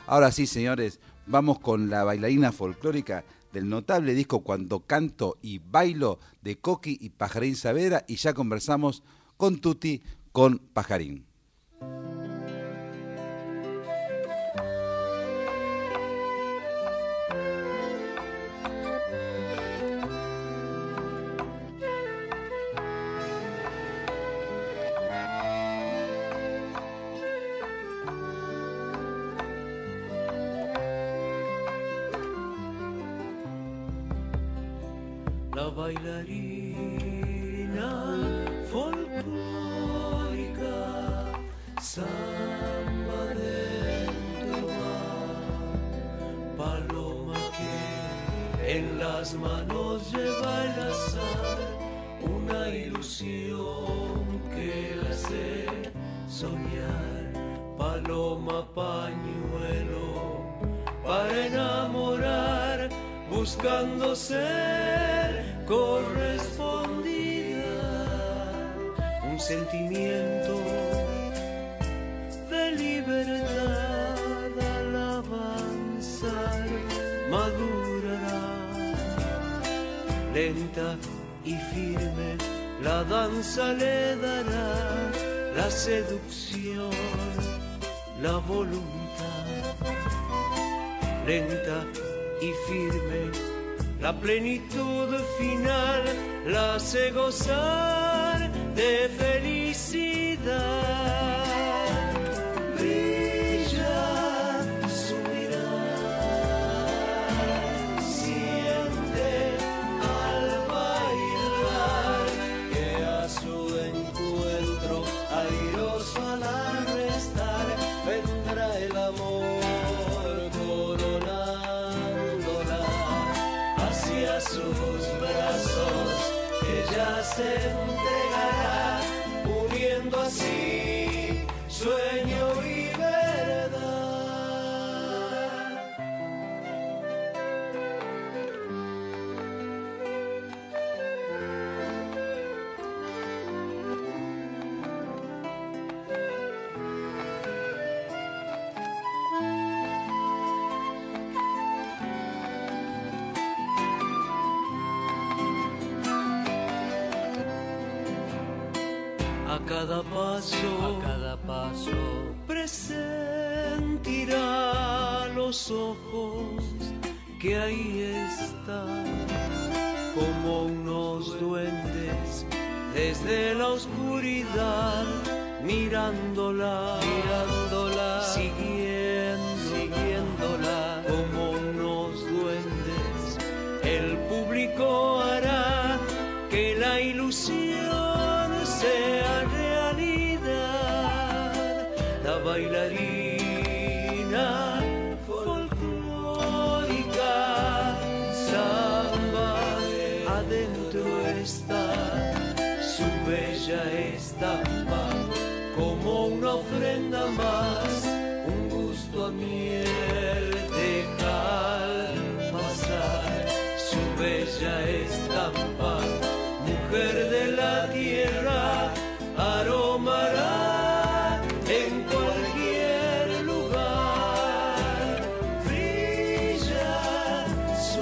Ahora sí, señores, vamos con la bailarina folclórica del notable disco Cuando Canto y Bailo de Coqui y Pajarín Saavedra, y ya conversamos con Tuti, con Pajarín. La bailarina folclórica, samba dentro va, paloma que en las manos lleva el azar, una ilusión que la hace soñar, paloma pañuelo para enamorar, buscando ser correspondida, un sentimiento de libertad al avanzar madurará, lenta y firme la danza le dará la seducción, la voluntad, lenta y firme la plenitud final la hace gozar de felicidad. Brilla su mirar, siente al bailar que a su encuentro airoso al arrestar vendrá el amor hacia sus brazos, ella se entregará, uniendo así sueño y verdad. A cada paso presentirá los ojos que ahí están, como unos duendes desde la oscuridad, mirándola, siguiéndola, como unos duendes, el público hará que la ilusión sea realidad. La bailarina folclórica, samba adentro está, su bella estampa como una ofrenda más, un gusto a miel dejar pasar, su bella estampa, mujer de la tierra, aromará en cualquier lugar. Brilla su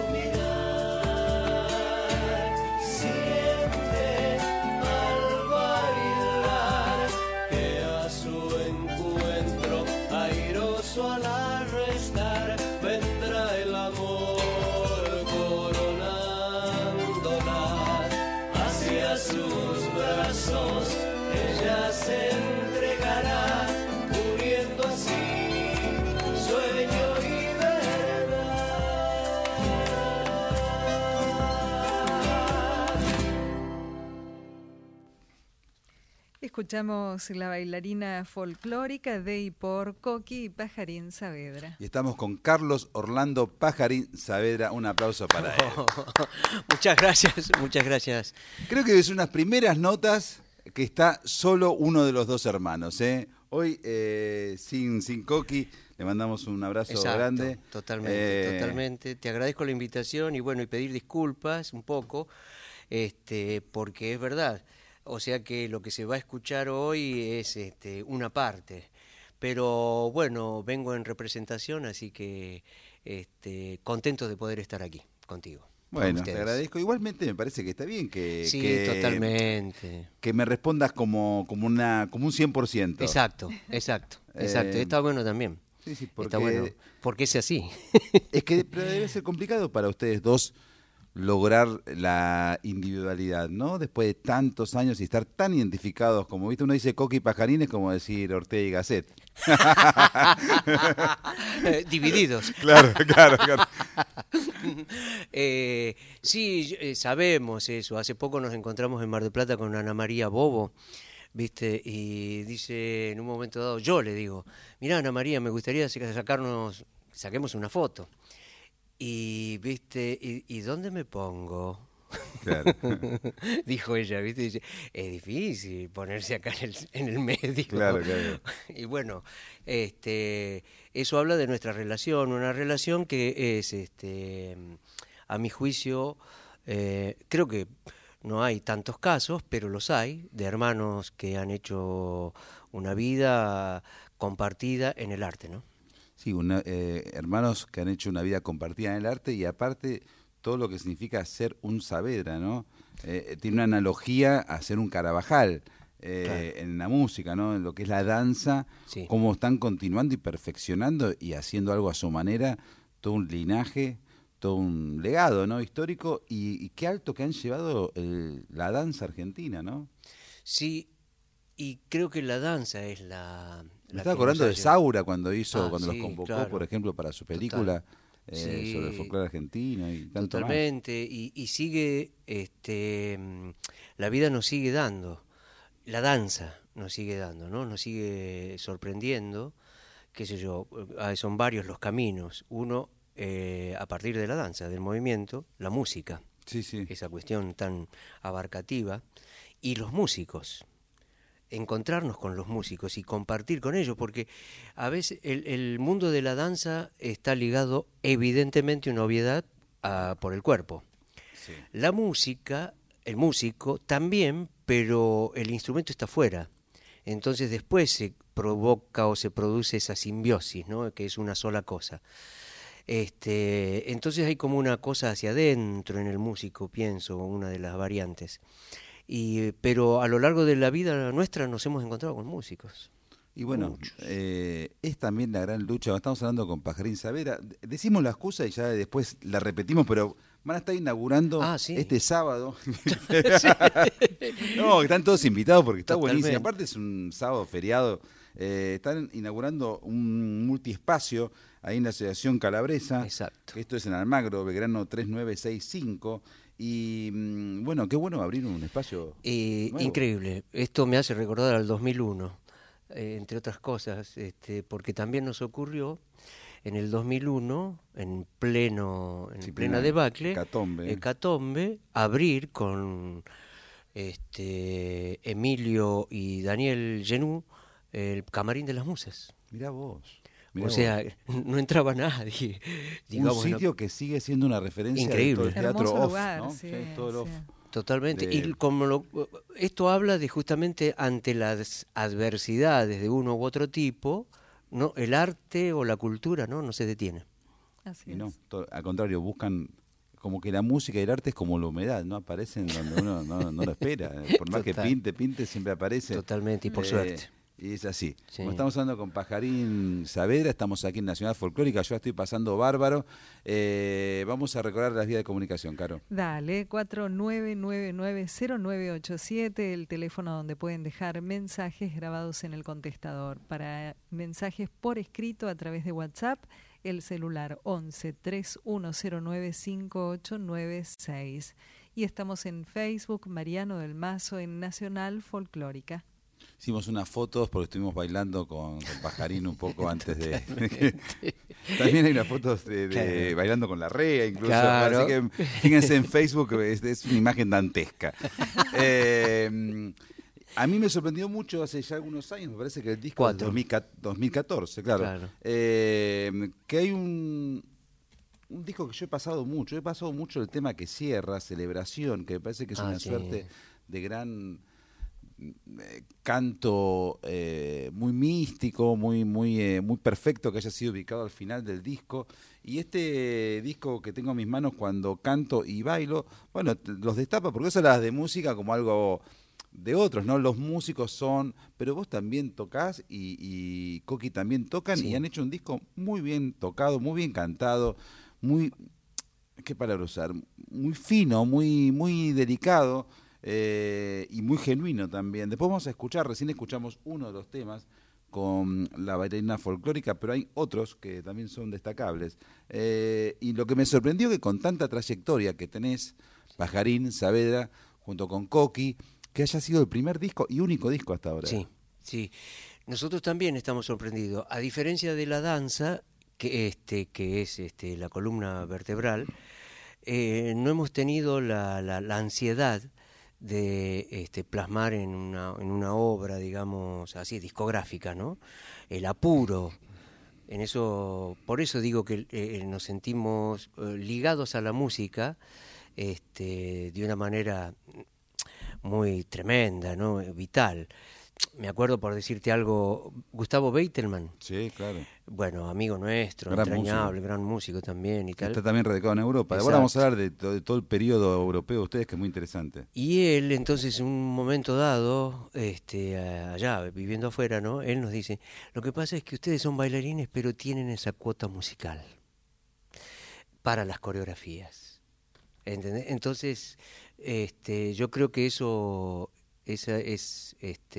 mirar, siente al bailar que a su encuentro airoso al arrestar vendrá el amor coronándola. Hacia sus brazos ella se entregará, uniendo así sueño y verdad. Escuchamos la bailarina folclórica de y por Coqui y Pajarín Saavedra. Y estamos con Carlos Orlando Pajarín Saavedra. Un aplauso para él. Muchas gracias. Creo que es unas primeras notas que está solo uno de los dos hermanos, ¿eh? Hoy, sin Coqui, le mandamos un abrazo grande. Totalmente. Te agradezco la invitación y bueno, y pedir disculpas un poco, porque es verdad. O sea que lo que se va a escuchar hoy es una parte. Pero bueno, vengo en representación, así que contento de poder estar aquí contigo. con Bueno, te ustedes. agradezco. Igualmente me parece que está bien Sí, que, totalmente. que me respondas como un 100%. Exacto. Está bueno también. Sí, sí, Está bueno, porque es así. es que pero debe ser complicado para ustedes dos lograr la individualidad, ¿no? Después de tantos años y estar tan identificados, como viste, uno dice Coqui y Pajarín, es como decir Ortega y Gasset. Divididos. Claro. Sí, sabemos eso. Hace poco nos encontramos en Mar del Plata con Ana María Bobo, ¿viste? Y dice en un momento dado, yo le digo, mirá Ana María, me gustaría saquemos una foto. Y, ¿viste? ¿Y dónde me pongo? Claro. Dijo ella, ¿viste? Dice, es difícil ponerse acá en el medio. Claro. Y bueno, eso habla de nuestra relación, una relación que es, a mi juicio, creo que no hay tantos casos, pero los hay, de hermanos que han hecho una vida compartida en el arte, ¿no? Sí, hermanos que han hecho una vida compartida en el arte y aparte todo lo que significa ser un Saavedra, ¿no? Tiene una analogía a ser un Carabajal Claro. en la música, ¿no? En lo que es la danza, Sí. cómo están continuando y perfeccionando y haciendo algo a su manera, todo un linaje, todo un legado, ¿no? Histórico y qué alto que han llevado la danza argentina, ¿no? Sí, y creo que la danza es la Me que estaba nos acordando ha de llevado. Saura cuando los Sí, convocó, claro. por ejemplo, para su película Sí. sobre el folclore argentino y tanto más. Totalmente, y sigue, la vida nos sigue dando, la danza nos sigue dando, ¿no? Nos sigue sorprendiendo, qué sé yo, son varios los caminos. Uno, a partir de la danza, del movimiento, la música, Sí. esa cuestión tan abarcativa, y los músicos. Encontrarnos con los músicos y compartir con ellos, porque a veces el mundo de la danza está ligado evidentemente una obviedad por el cuerpo. Sí. La música, el músico también, pero el instrumento está fuera. Entonces después se provoca o se produce esa simbiosis, ¿no? Que es una sola cosa. Entonces hay como una cosa hacia adentro en el músico, pienso, una de las variantes. Pero a lo largo de la vida nuestra nos hemos encontrado con músicos. Y bueno, Muchos. es también la gran lucha. Estamos hablando con Pajarín Saavedra. Decimos la excusa y ya después la repetimos, pero van a estar inaugurando Sí. este sábado. No, están todos invitados porque está Totalmente. buenísimo. Aparte es un sábado feriado. Están inaugurando un multiespacio ahí en la Asociación Calabresa. Exacto. Que esto es en Almagro, Belgrano 3965. Y bueno, qué bueno abrir un espacio nuevo. Increíble. Esto me hace recordar al 2001, entre otras cosas, porque también nos ocurrió en el 2001, en plena debacle, hecatombe, abrir con Emilio y Daniel Genú el Camarín de las Musas. Mirá vos. O sea, no entraba nadie. Digamos, un sitio que sigue siendo una referencia Increíble. de todo el teatro Hermoso off, lugar, ¿no? sí, Todo el off. sí. Totalmente. de- Y esto habla de justamente ante las adversidades de uno u otro tipo, no, el arte o la cultura no se detiene. Así Y no, es. al contrario, buscan como que la música y el arte es como la humedad, ¿no? Aparecen donde uno no lo espera. Por más que Total. pinte, siempre aparece. Totalmente, y por Eh, suerte. Y es así. Sí. Como estamos hablando con Pajarín Saavedra, estamos aquí en Nacional Folclórica, yo la estoy pasando bárbaro. Vamos a recordar las vías de comunicación, Caro. Dale, 49990987, el teléfono donde pueden dejar mensajes grabados en el contestador. Para mensajes por escrito a través de WhatsApp, el celular 11-3109-5896. Y estamos en Facebook, Mariano del Mazo, en Nacional Folclórica. Hicimos unas fotos porque estuvimos bailando con Pajarín un poco antes de... También hay unas fotos de Claro. bailando con la rea incluso. Claro. Así que fíjense en Facebook, es una imagen dantesca. A mí me sorprendió mucho hace ya algunos años, me parece que el disco es 2014, claro. Claro. Que hay un disco que yo he pasado mucho el tema que cierra, Celebración, que me parece que es una Sí. suerte de gran canto muy místico, muy perfecto, que haya sido ubicado al final del disco. Y este disco que tengo en mis manos, Cuando canto y bailo, bueno, los destapa, porque eso hablas de música como algo de otros, ¿no? Los músicos son, pero vos también tocás y Coqui también tocan, Sí. y han hecho un disco muy bien tocado, muy bien cantado, muy, ¿qué palabra usar? Muy fino, muy delicado, y muy genuino también. Después vamos a escuchar, recién escuchamos uno de los temas con la bailarina folclórica, pero hay otros que también son destacables. Y lo que me sorprendió que con tanta trayectoria que tenés, Pajarín, Saavedra, junto con Coqui, que haya sido el primer disco y único disco hasta ahora. Sí, sí. Nosotros también estamos sorprendidos. A diferencia de la danza, que es la columna vertebral, no hemos tenido la ansiedad de plasmar en una obra, digamos así, discográfica, ¿no? El apuro. En eso, por eso digo que nos sentimos ligados a la música de una manera muy tremenda, ¿no? Vital. Me acuerdo, por decirte algo, Gustavo Beitelman. Sí, claro. Bueno, amigo nuestro, Gran entrañable, gran músico también y tal. Está también radicado en Europa. Exacto. Ahora vamos a hablar de todo el periodo europeo de ustedes, que es muy interesante. Y él, entonces, en un momento dado, allá, viviendo afuera, ¿no? Él nos dice, lo que pasa es que ustedes son bailarines, pero tienen esa cuota musical para las coreografías. ¿Entendés? Entonces, yo creo que esa es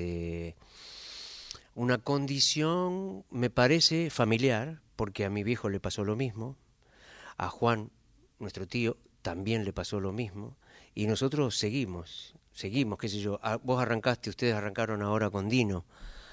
una condición, me parece, familiar, porque a mi viejo le pasó lo mismo, a Juan, nuestro tío, también le pasó lo mismo, y nosotros seguimos, qué sé yo, vos arrancaste, ustedes arrancaron ahora con Dino,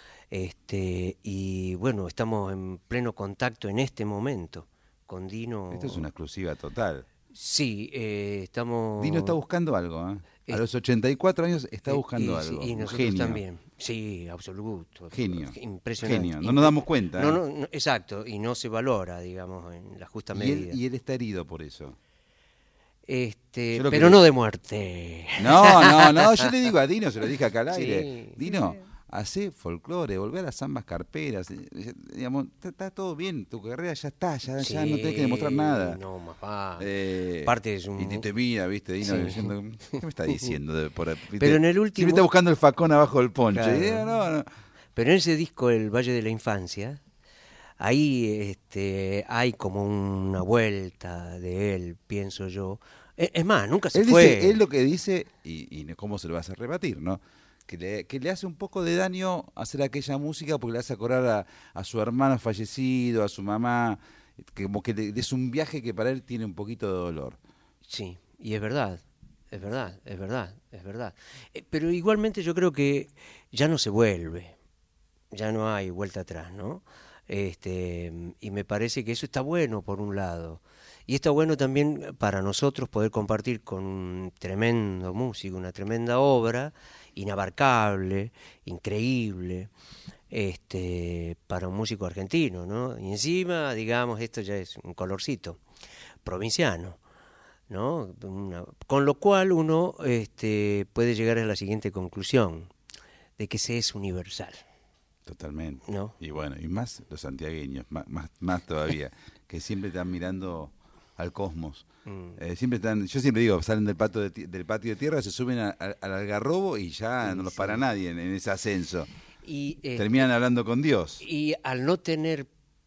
y bueno, estamos en pleno contacto en este momento con Dino. Esto es una exclusiva total. Sí, estamos... Dino está buscando algo, ¿eh? A los 84 años está buscando algo. Y nosotros Genio. también. Sí, absoluto. Genio. Impresionante. Genio. No nos damos cuenta. No, exacto, y no se valora, digamos, en la justa medida. Y él está herido por eso. Pero no de muerte. No, yo le digo a Dino, se lo dije acá al aire. Sí. Dino, hacé folclore, volvé a las zambas carperas. Digamos, está todo bien, tu carrera ya está, ya no tenés que demostrar nada. No, más vale. Aparte es un... Y te mira, viste, Dino, Sí. diciendo, ¿qué me está diciendo? ¿Viste? Pero en el último... Siempre está buscando el facón abajo del poncho. Claro. Y no. Pero en ese disco, El Valle de la Infancia, ahí hay como una vuelta de él, pienso yo. Es más, nunca se Él fue. dice, él lo que dice, y cómo se lo vas a rebatir, ¿no? Que le hace un poco de daño hacer aquella música porque le hace acordar a su hermano fallecido, a su mamá, que como que es un viaje que para él tiene un poquito de dolor. Sí, y es verdad. Pero igualmente yo creo que ya no se vuelve, ya no hay vuelta atrás, ¿no? Y me parece que eso está bueno por un lado. Y está bueno también para nosotros poder compartir con un tremendo músico, una tremenda obra, inabarcable, increíble, para un músico argentino, ¿no? Y encima, digamos, esto ya es un colorcito provinciano, ¿no? Con lo cual uno puede llegar a la siguiente conclusión, de que se es universal. Totalmente. ¿No? Y bueno, y más los santiagueños, más todavía, que siempre están mirando al cosmos. Siempre están, yo siempre digo, salen del patio de tierra, se suben al Algarrobo y ya Sí, no los sí. para nadie en ese ascenso. Y, Terminan hablando con Dios. y al no tener...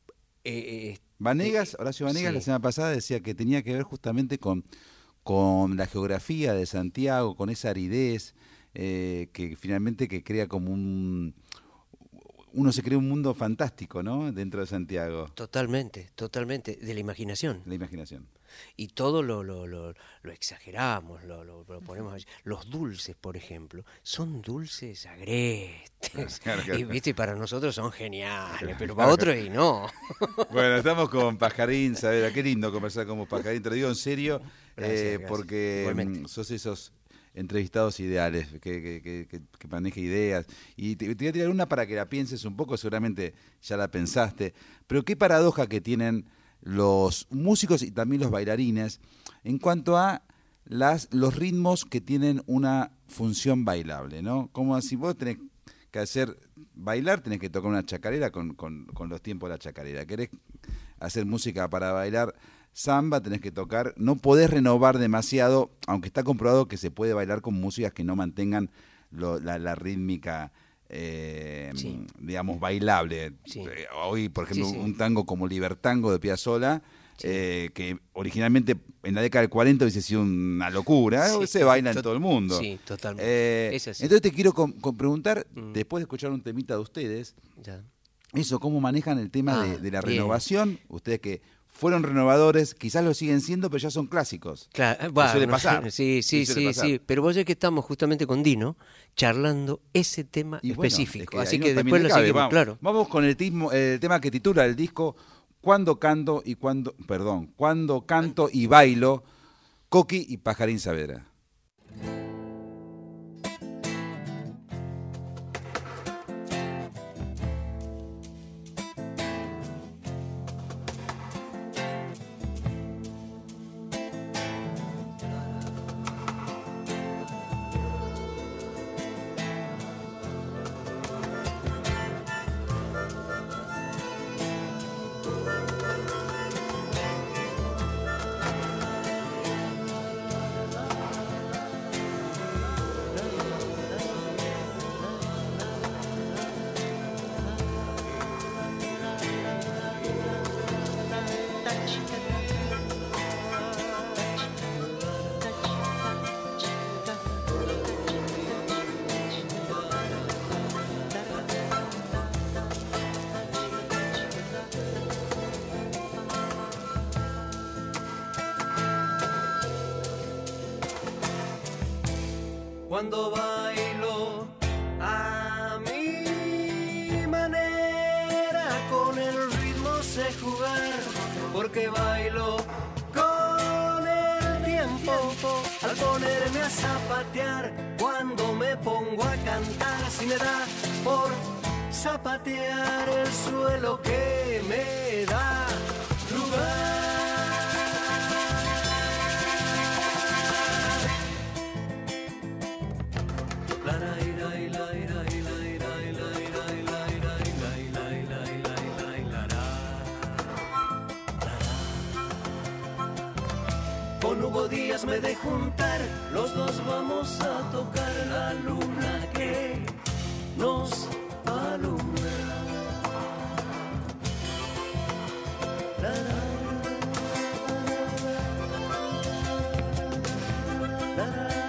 Horacio Vanegas, sí. la semana pasada decía que tenía que ver justamente con la geografía de Santiago, con esa aridez, que finalmente que crea como uno se crea un mundo fantástico, ¿no? Dentro de Santiago, Totalmente, de la imaginación. la imaginación. Y todo lo exageramos, lo ponemos allí. Los dulces, por ejemplo, son dulces agrestes. Claro. Y viste, para nosotros son geniales, pero para otros y no. Bueno, estamos con Pajarín Saavedra. Qué lindo conversar con vos, Pajarín. Te lo digo en serio, Gracias. porque Igualmente. sos esos entrevistados ideales, que maneja ideas. Y te voy a tirar una para que la pienses un poco, seguramente ya la pensaste. Pero qué paradoja que tienen los músicos y también los bailarines en cuanto a los ritmos que tienen una función bailable, ¿no? Como si vos tenés que bailar, tenés que tocar una chacarera con los tiempos de la chacarera. Querés hacer música para bailar samba, tenés que tocar, no podés renovar demasiado, aunque está comprobado que se puede bailar con músicas que no mantengan la rítmica, digamos, bailable. Sí. Hoy, por ejemplo, Sí. un tango como Libertango de Piazzolla, que originalmente en la década del 40 hubiese sido una locura, Sí. se baila en todo el mundo. Sí, totalmente. Es así. Entonces te quiero preguntar, después de escuchar un temita de ustedes, Ya. eso, ¿cómo manejan el tema Ah, de la bien. renovación? Ustedes que fueron renovadores, quizás lo siguen siendo, pero ya son clásicos. Claro, suele pasar. Sí, Suele pasar. pero vos sabés que estamos justamente con Dino charlando ese tema Y bueno, específico, es así ahí que no- también después le lo cabe. seguimos, Vamos, claro. Vamos con el tema que titula el disco Cuando canto y bailo, Coqui y Pajarín Saavedra. Cuando bailo a mi manera, con el ritmo sé jugar, porque bailo con el tiempo. Al ponerme a zapatear, cuando me pongo a cantar, si me da por zapatear el suelo que me da lugar. Con Hugo Díaz me de juntar, los dos vamos a tocar la luna que nos alumbra. La, la, la,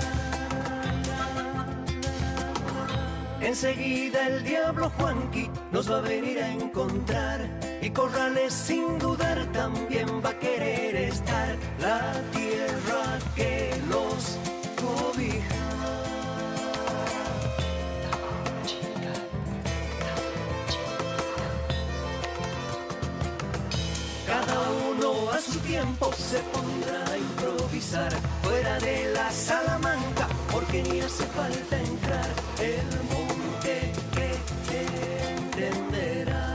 la. Enseguida el diablo Juanqui nos va a venir a encontrar, y Corrales sin dudar también va a querer estar. La tierra que los cobija, cada uno a su tiempo se pondrá a improvisar fuera de la Salamanca, porque ni hace falta entrar. El monte que entenderá.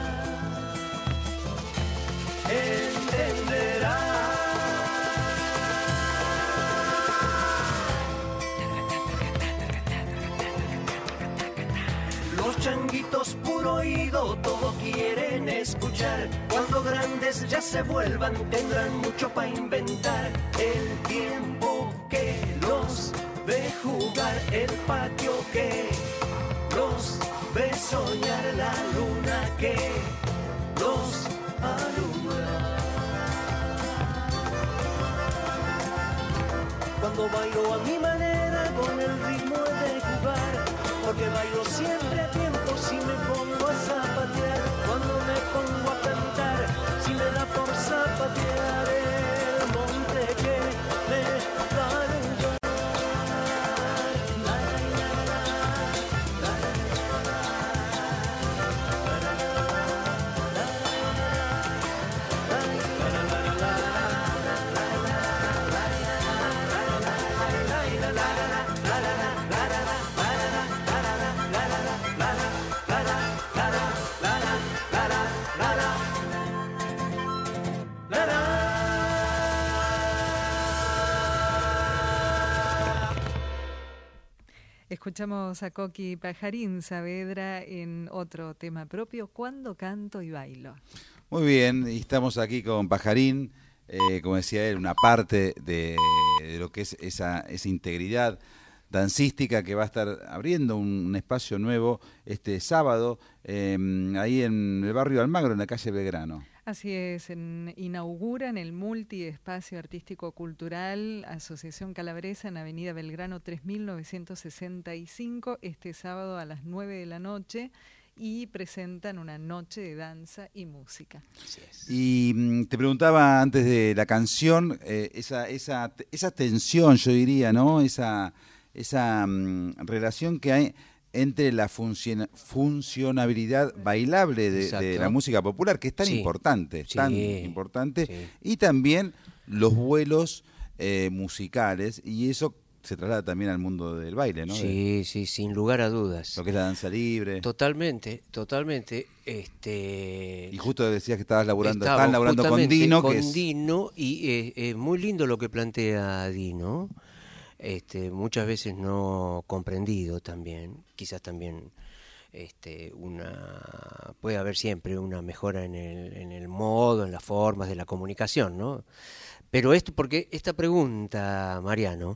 Los changuitos puro oído todo quieren escuchar. Cuando grandes ya se vuelvan tendrán mucho para inventar. El tiempo que los ve jugar, el patio que los ve soñar, la luna que los alumbra. Cuando bailo a mi manera, con el ritmo he de jugar, porque bailo siempre a tiempo si me pongo a zapatear. Cuando me pongo a cantar, si me da por zapatear, el monte que me da lugar. La, la. escuchamos a Coqui Pajarín Saavedra en otro tema propio, Cuando canto y bailo. Muy bien, y estamos aquí con Pajarín, como decía él, una parte de lo que es esa integridad dancística que va a estar abriendo un espacio nuevo este sábado, ahí en el barrio Almagro, en la calle Belgrano. Así es, inauguran el Multiespacio Artístico Cultural Asociación Calabresa en Avenida Belgrano 3965 este sábado a las 9 de la noche y presentan una noche de danza y música. Y te preguntaba antes de la canción, esa tensión, yo diría, ¿no? Esa relación que hay entre la funcionabilidad bailable de la música popular, que es tan importante, y también los vuelos musicales, y eso se traslada también al mundo del baile, ¿no? Sí, sin lugar a dudas. Lo que es la danza libre. Totalmente. Y justo decías que estaban laburando con Dino. Dino, y es muy lindo lo que plantea Dino. Muchas veces no comprendido también, quizás también puede haber siempre una mejora en el modo, en las formas de la comunicación, ¿no? Pero porque esta pregunta, Mariano,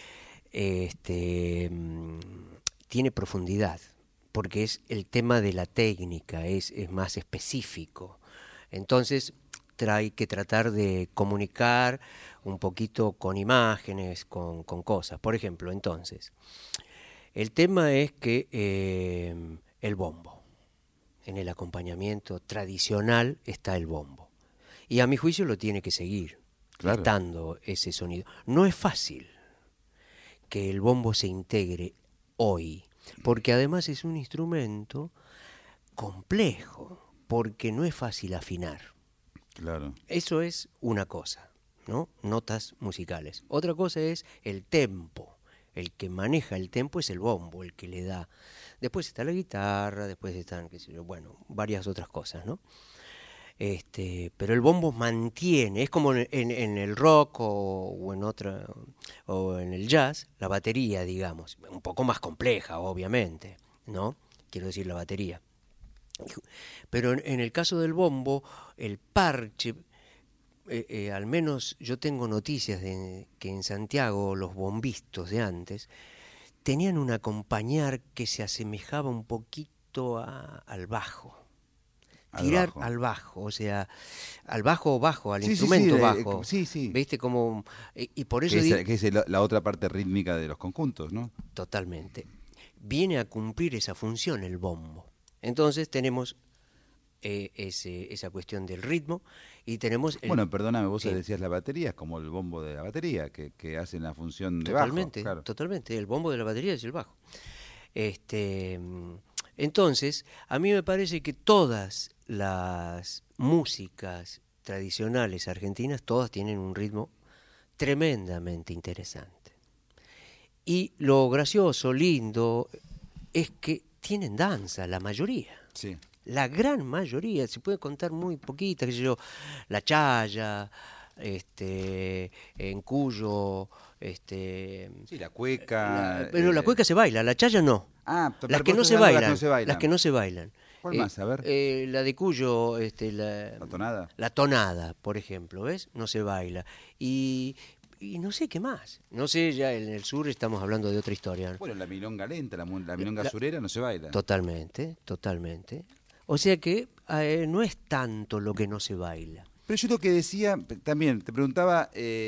tiene profundidad, porque es el tema de la técnica, es más específico. Entonces hay que tratar de comunicar un poquito con imágenes, con cosas. Por ejemplo, entonces, el tema es que el bombo, en el acompañamiento tradicional está el bombo. Y a mi juicio lo tiene que seguir, estando ese sonido. No es fácil que el bombo se integre hoy, porque además es un instrumento complejo, porque no es fácil afinar. Claro. Eso es una cosa, ¿no? Notas musicales. Otra cosa es el tempo. El que maneja el tempo es el bombo, el que le da. Después está la guitarra, después están, varias otras cosas, ¿no? Pero el bombo mantiene, es como en el rock o en el jazz, la batería, digamos, un poco más compleja, obviamente, ¿no? Quiero decir, la batería. Pero en el caso del bombo, el parche, al menos yo tengo noticias de que en Santiago los bombistas de antes tenían un acompañar que se asemejaba un poquito al bajo. Tirar al bajo, o sea, al bajo o bajo, al instrumento bajo. ¿Viste? Como, y por eso que es la otra parte rítmica de los conjuntos, ¿no? Totalmente. Viene a cumplir esa función el bombo. Entonces tenemos esa cuestión del ritmo y tenemos... Bueno, perdóname, vos decías la batería, es como el bombo de la batería, que hacen la función de bajo. Totalmente, el bombo de la batería es el bajo. Entonces, a mí me parece que todas las músicas tradicionales argentinas, todas tienen un ritmo tremendamente interesante. Y lo gracioso, lindo, es que tienen danza, la mayoría. Sí. La gran mayoría, se puede contar muy poquita, qué sé yo, la chaya, en Cuyo, sí, la cueca. Pero la cueca se baila, la chaya no. Las que no se bailan. ¿Cuál más? A ver. La de Cuyo, la tonada. La tonada, por ejemplo, ¿ves? No se baila. Y no sé qué más. No sé, ya en el sur estamos hablando de otra historia. Bueno, la milonga lenta, la milonga surera no se baila. Totalmente. O sea que no es tanto lo que no se baila. Pero yo lo que decía, también, te preguntaba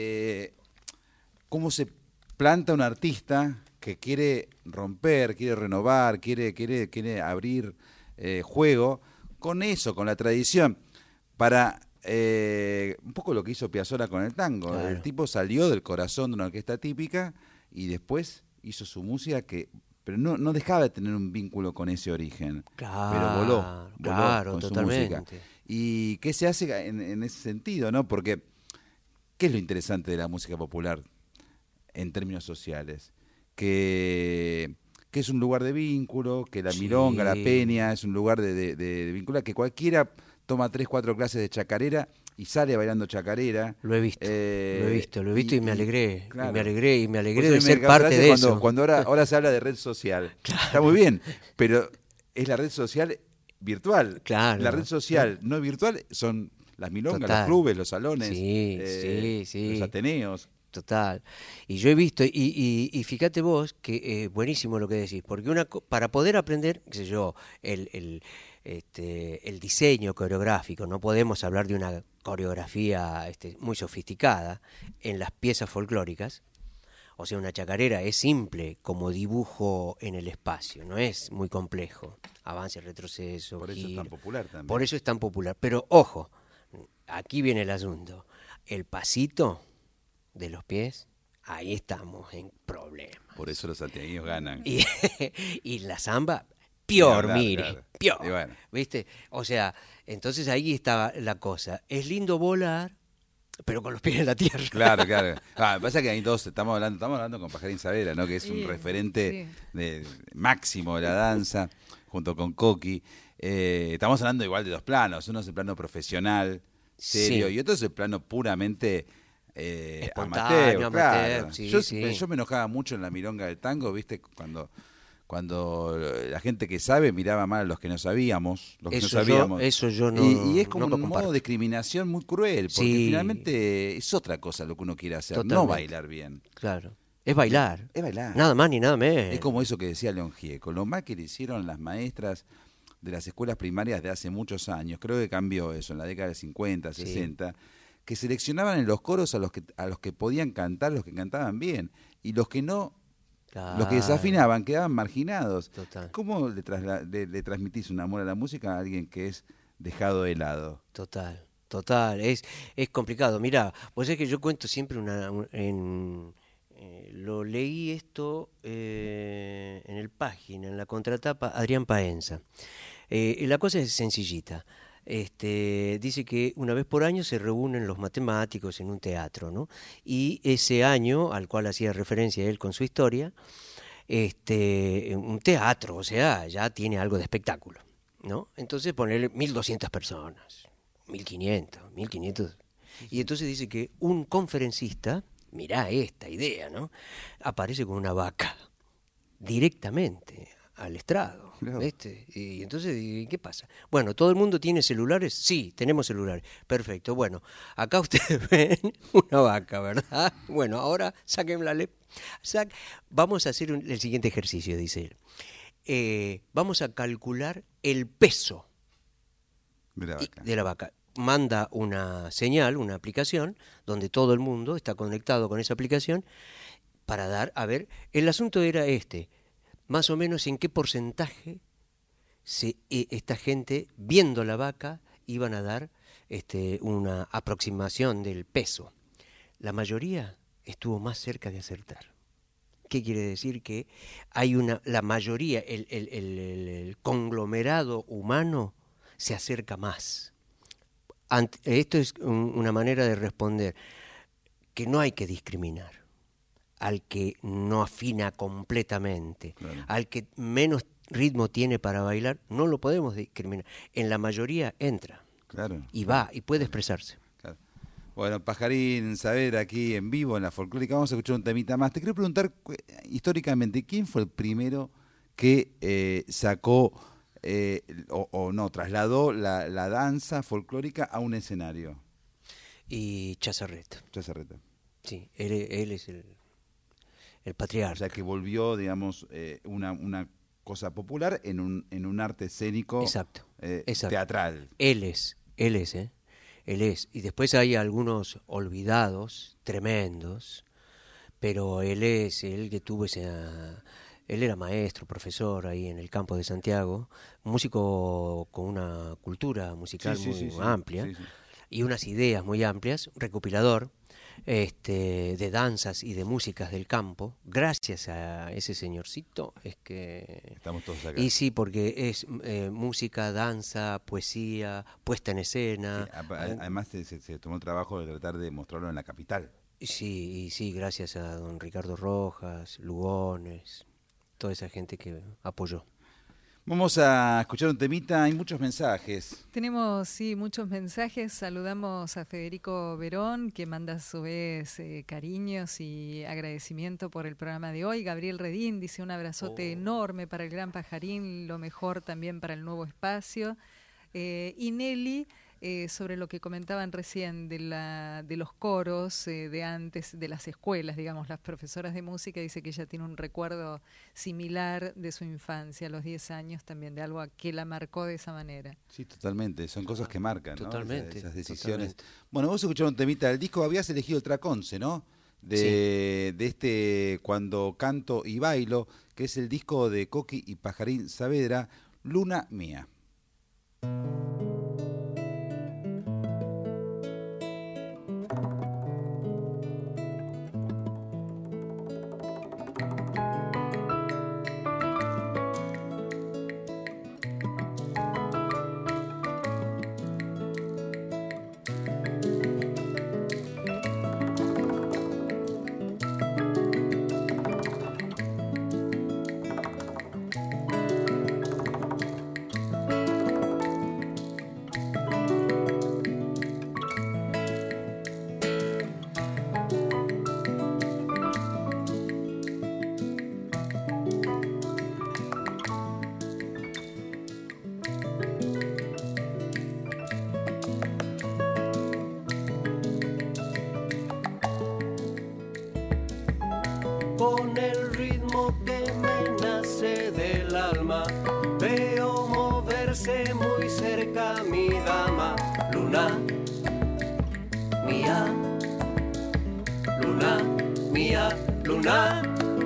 cómo se planta un artista que quiere romper, quiere renovar, quiere abrir juego con eso, con la tradición, para... un poco lo que hizo Piazzolla con el tango. Claro. El tipo salió del corazón de una orquesta típica y después hizo su música pero no dejaba de tener un vínculo con ese origen. Claro, pero voló con totalmente. Su música. ¿Y qué se hace en ese sentido, no? Porque ¿qué es lo interesante de la música popular en términos sociales? Que es un lugar de vínculo, que la milonga, la peña es un lugar de vínculo, que cualquiera toma 3, 4 clases de chacarera y sale bailando chacarera. Lo he visto, y me alegré, claro. y me alegré Pues de ser parte de eso. Cuando ahora se habla de red social, está muy bien, pero es la red social virtual. Claro. La red social no virtual son las milongas, Total. los clubes, los salones, Sí. los ateneos. Total. Y yo he visto, y fíjate vos que buenísimo lo que decís, porque para poder aprender, qué sé yo, el diseño coreográfico, no podemos hablar de una coreografía muy sofisticada en las piezas folclóricas. O sea, una chacarera es simple como dibujo en el espacio, no es muy complejo. Avance, retroceso, Por eso giro. es tan popular también. Por eso es tan popular. Pero ojo, aquí viene el asunto. El pasito de los pies, ahí estamos en problemas. Por eso los ateneos ganan. Y la samba, pior, Claro, mire, claro. pior. Y bueno. ¿Viste? O sea, entonces ahí estaba la cosa. Es lindo volar, pero con los pies en la tierra. Claro. Pasa que ahí todos estamos hablando con Pajarín Saavedra, ¿no? Que es un referente máximo de la danza, junto con Coqui. Estamos hablando igual de dos planos. Uno es el plano profesional, serio, y otro es el plano puramente espontáneo, claro. sí, Yo me enojaba mucho en la milonga del tango, ¿viste? Cuando la gente que sabe miraba mal a los que no sabíamos, Eso yo no. Y es como no un comparto. modo de discriminación muy cruel, porque finalmente es otra cosa lo que uno quiere hacer, Totalmente. no bailar bien. Claro. Es bailar. Es bailar. Nada más ni nada menos. Es como eso que decía León Gieco, lo mal que le hicieron las maestras de las escuelas primarias de hace muchos años, creo que cambió eso en la década de 50, 60, que seleccionaban en los coros a los que podían cantar, los que cantaban bien, y los que no, los que desafinaban quedaban marginados. Total. ¿Cómo le transmitís un amor a la música a alguien que es dejado de lado? Total. Es complicado. Mirá, vos sabés que yo cuento siempre lo leí esto en el página, en la contratapa, Adrián Paenza. La cosa es sencillita. Dice que una vez por año se reúnen los matemáticos en un teatro, ¿no? Y ese año, al cual hacía referencia él con su historia, un teatro, o sea, ya tiene algo de espectáculo, ¿no? Entonces ponerle 1.200 personas, 1.500. Y entonces dice que un conferencista, mirá esta idea, ¿no? Aparece con una vaca directamente al estrado, ¿viste? Y entonces, ¿qué pasa? Bueno, ¿todo el mundo tiene celulares? Sí, tenemos celulares. Perfecto. Bueno, acá ustedes ven una vaca, ¿verdad? Bueno, ahora vamos a hacer el siguiente ejercicio, dice él. Vamos a calcular el peso de la vaca. Manda una señal, una aplicación, donde todo el mundo está conectado con esa aplicación para a ver, el asunto era más o menos en qué porcentaje esta gente, viendo la vaca, iban a dar una aproximación del peso. La mayoría estuvo más cerca de acertar. ¿Qué quiere decir? Que la mayoría, el conglomerado humano se acerca más. Esto es una manera de responder que no hay que discriminar al que no afina completamente, claro. Al que menos ritmo tiene para bailar, no lo podemos discriminar. En la mayoría entra, claro, y va, y puede expresarse. Claro. Bueno, Pajarín Saavedra aquí en vivo en la Folclórica, vamos a escuchar un temita más. Te quiero preguntar, históricamente, ¿quién fue el primero que sacó trasladó la danza folclórica a un escenario? Y Chazarreta. Sí, él es el patriarca. O sea, que volvió, digamos, una cosa popular en un arte escénico. Exacto. Teatral. Él es. Y después hay algunos olvidados, tremendos, pero él es el que tuvo él era maestro, profesor ahí en el campo de Santiago, músico con una cultura musical muy amplia y unas ideas muy amplias, recopilador de danzas y de músicas del campo. Gracias a ese señorcito es que estamos todos acá. Y sí, porque es música, danza, poesía, puesta en escena. Sí, además se tomó el trabajo de tratar de mostrarlo en la capital. Sí, gracias a don Ricardo Rojas, Lugones, toda esa gente que apoyó. Vamos a escuchar un temita, hay muchos mensajes. Tenemos, sí, muchos mensajes. Saludamos a Federico Verón, que manda a su vez cariños y agradecimiento por el programa de hoy. Gabriel Redín dice un abrazote enorme para el Gran Pajarín, lo mejor también para el nuevo espacio. Y Nelly, sobre lo que comentaban recién de los coros de antes, de las escuelas, digamos, las profesoras de música, dice que ella tiene un recuerdo similar de su infancia, a los 10 años también, de algo que la marcó de esa manera. Sí, totalmente, son cosas que marcan, ¿no? Totalmente. Esas decisiones. Totalmente. Bueno, vos escucharon un temita del disco, habías elegido el track 11, ¿no? De este Cuando Canto y Bailo, que es el disco de Coqui y Pajarín Saavedra, Luna Mía. Con el ritmo que me nace del alma, veo moverse muy cerca mi dama. Luna mía, luna mía, luna.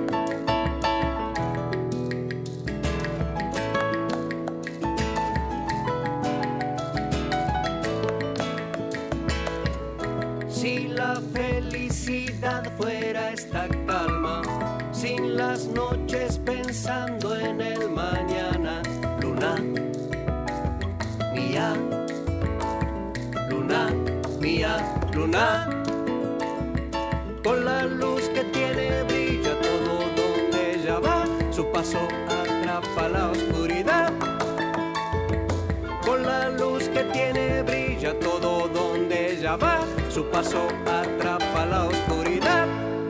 Si la felicidad fuera esta calma, sin las noches pensando en el mañana. Luna mía, luna mía, luna. Con la luz que tiene brilla todo donde ella va, su paso atrapa la oscuridad. Con la luz que tiene brilla todo donde ella va, su paso atrapa la oscuridad.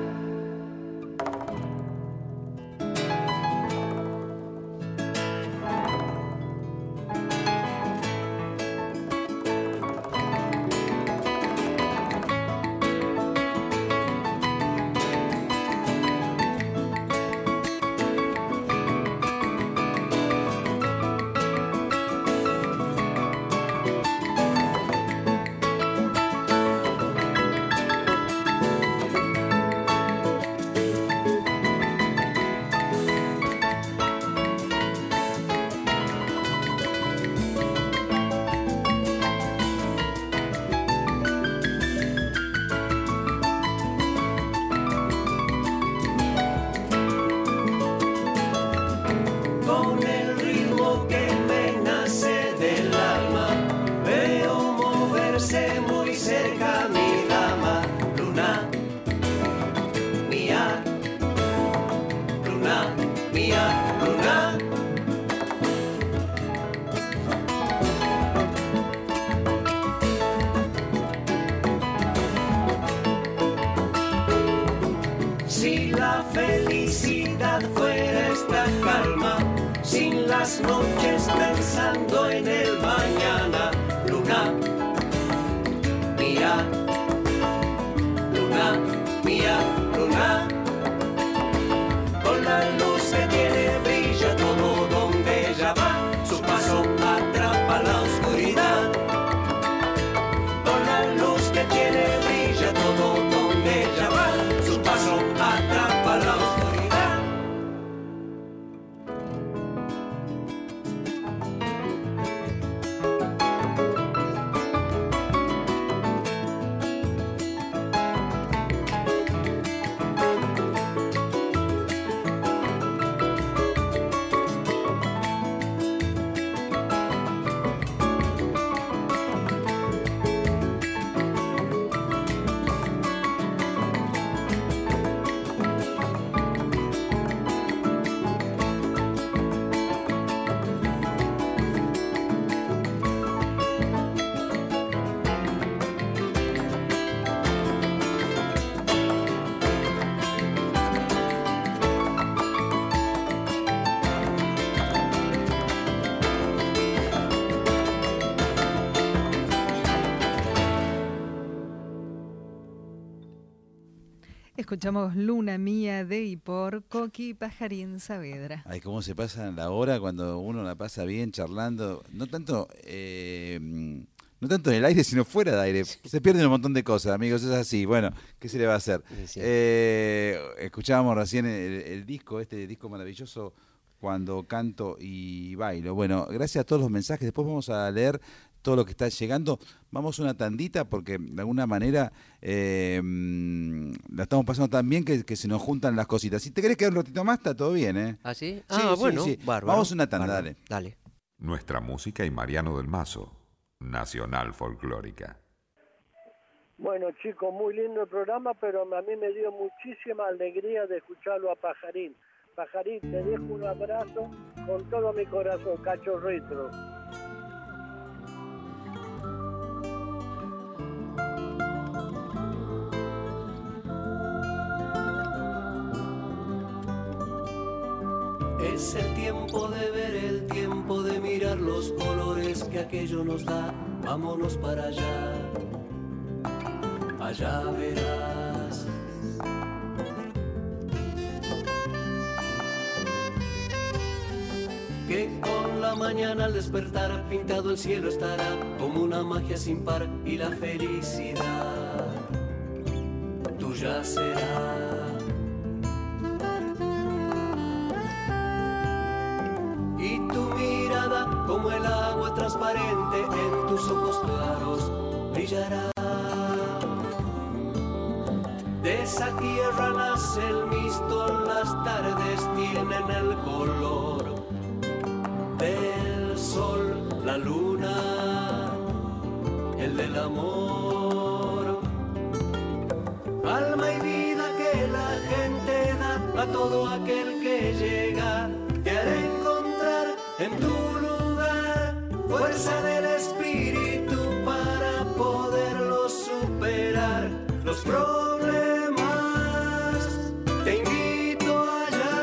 felicidad fuera esta calma, sin las noches pensando en el mañana. Luna mía, luna mía, luna, con la luz que tiene brilla todo donde ella va, su paso atrapa la oscuridad. Con la luz que tiene brilla todo donde ella va, su paso atrapa la oscuridad. Escuchamos Luna Mía de y por Coqui Pajarín Saavedra. Ay, cómo se pasa la hora cuando uno la pasa bien charlando, no tanto en el aire, sino fuera de aire. Se pierden un montón de cosas, amigos, es así. Bueno, ¿qué se le va a hacer? Sí. Escuchábamos recién el disco, este disco maravilloso, Cuando Canto y Bailo. Bueno, gracias a todos los mensajes. Después vamos a leer todo lo que está llegando. Vamos a una tandita porque de alguna manera la estamos pasando tan bien que se nos juntan las cositas. Si te querés quedar un ratito más, está todo bien, ¿eh? ¿Ah, sí? Sí, Bueno, sí. bárbaro. Vamos a una tanda, bárbaro. dale. Nuestra música y Mariano del Mazo, Nacional Folclórica. Bueno, chicos, muy lindo el programa, pero a mí me dio muchísima alegría de escucharlo a Pajarín. Pajarín, te dejo un abrazo con todo mi corazón, cachorrito. Es el tiempo de ver, el tiempo de mirar los colores que aquello nos da. Vámonos para allá, allá verás. Que con la mañana al despertar pintado el cielo estará como una magia sin par y la felicidad tuya será. Y tu mirada como el agua transparente en tus ojos claros brillará. De esa tierra nace el misto, las tardes tienen el color del sol, la luna, el del amor. Alma y vida que la gente da a todo aquel que llega. Te haré encontrar en tu lugar fuerza del espíritu para poderlo superar. Los problemas te invito allá.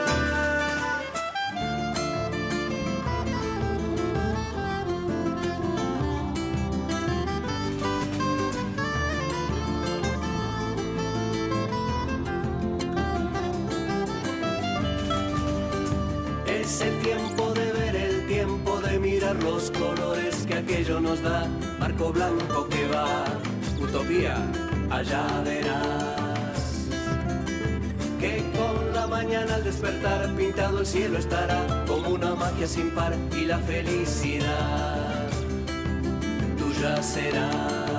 Es el tiempo de ver, el tiempo de mirar los colores que aquello nos da. Marco blanco que va, utopía, allá verás. Que con la mañana al despertar pintado el cielo estará como una magia sin par y la felicidad tuya será.